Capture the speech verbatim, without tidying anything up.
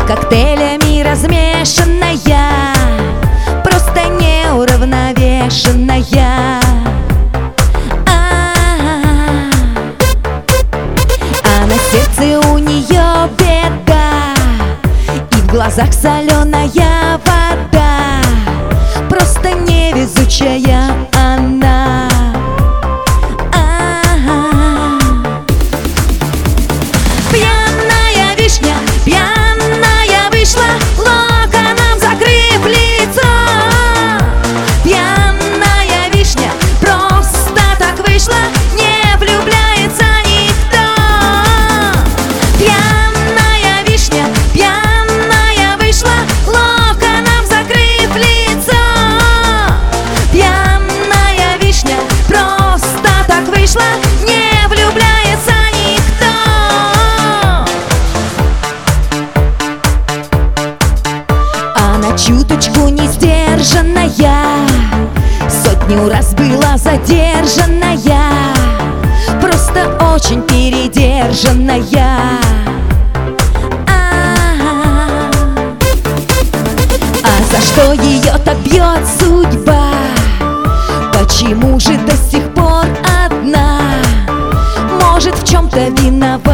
коктейлями размешанная, просто неуравновешенная. А-а-а. А на сердце у нее беда, и в глазах соленая вода, просто невезучая она. А-а-а. Пьяная вишня, пьяная вышла, локоном закрыв лицо. Пьяная вишня, просто так вышла, не влюбляется никто. Пьяная вишня, пьяная вышла, локоном закрыв лицо. Пьяная вишня, просто так вышла, не влюбляется никто. Она чуточку не сдержанная, сотню раз была задержанная, просто очень передержанная. А-а-а. А за что ее-то бьет судьба? Почему же до сих пор одна? Может, в чем-то виновата